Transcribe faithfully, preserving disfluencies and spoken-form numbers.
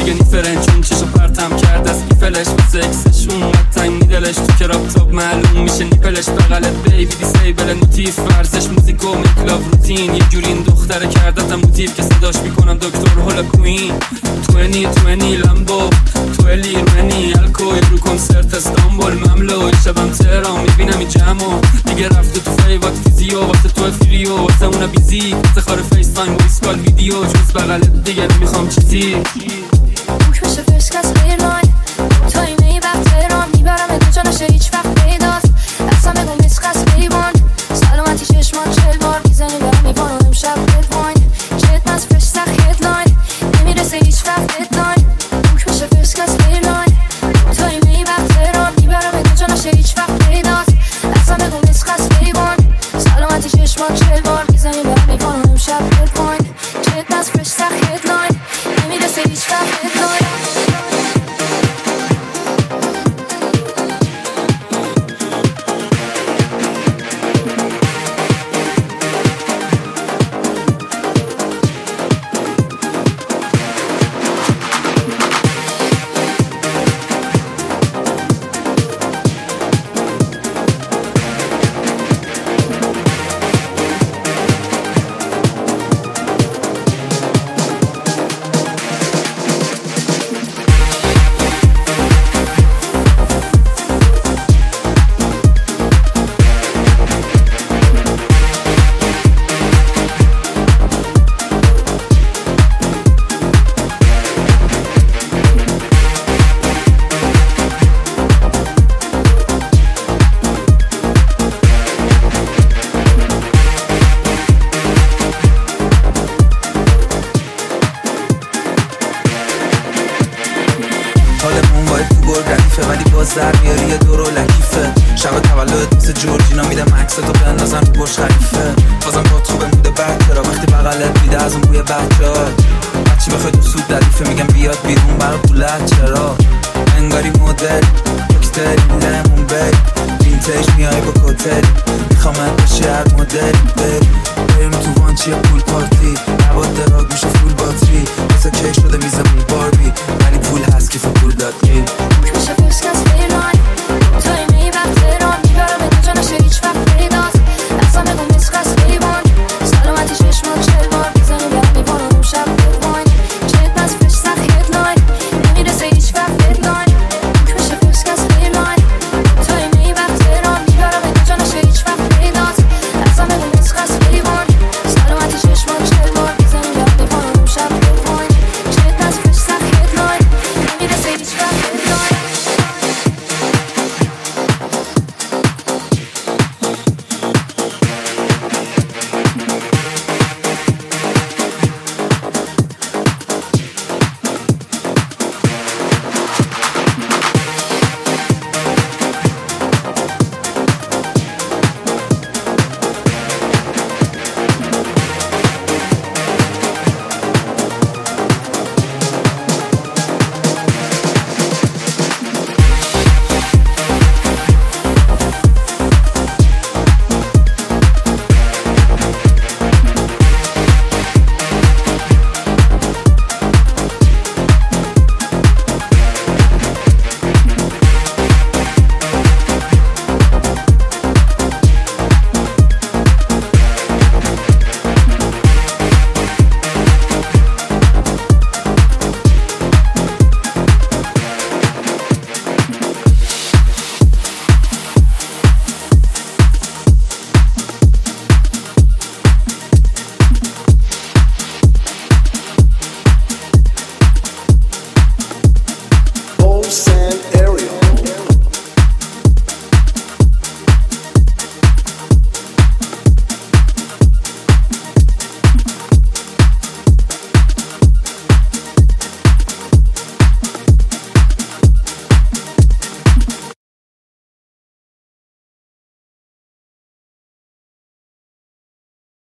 دیگه نیفرنچون چشو پرتم کرد از ایفلش واسه اکسشون قطعی میدلش تو کراب تاب معلوم میشه نیپلش بغلت بیبی دیسیبل نوتیف ورزش موزیک و میکلاو روتین یه جوری این دختره کردتم موتیف که صداش میکنم دکتر هولا کوین توینی توینی لمبو تویلی روینی الکو رو کنسرت استانبول مملو شبم تهران میبینم این جمعو دیگه رفته تو فیوات فیزیو واسه تو فریو واسه اونا بیزی افتخار فیس تایم و اسکال ویدیو جز بغلت دیگه نمیخوام چیزی روش بشه فرسکس بیرلاین تا ایمه وقت تهران میبرم کجا نشه هیچ وقت پیداست اصلا بگو مسخص بیبان سلامتی چشمان چل بار میزنی برم میبانو امشب هدواین جت مز فرستخ هدلاین نمیرسه هیچ وقت هدلاین روش بشه فرسکس بیرلاین تا ایمه وقت تهران میبرم کجا نشه هیچ وقت پیداست اصلا بگو مسخص بیبان سلامتی چشمان چل بار میزنی برم میبانو امشب هدواین جت مز فرستخ هدلاین نمیرسه هیچ وقت هدلاین در میاری یه دورو لکیفه شب تولد مثل جورجینا میدم عکس تو بندازن رو برج خلیفه بازم با تو بموده بعد چرا وقتی بغلت میده از اون بوی بچه ها بچی بخوای تو سود دریفه میگم بیاد بیرون برا پولت چرا انگاری مدل دکتری لمون بری وینتیج میای با کتل میخوامت باشی هر مدل بری بریم تو وانچی پول پارتی نباد دراگ میشه فول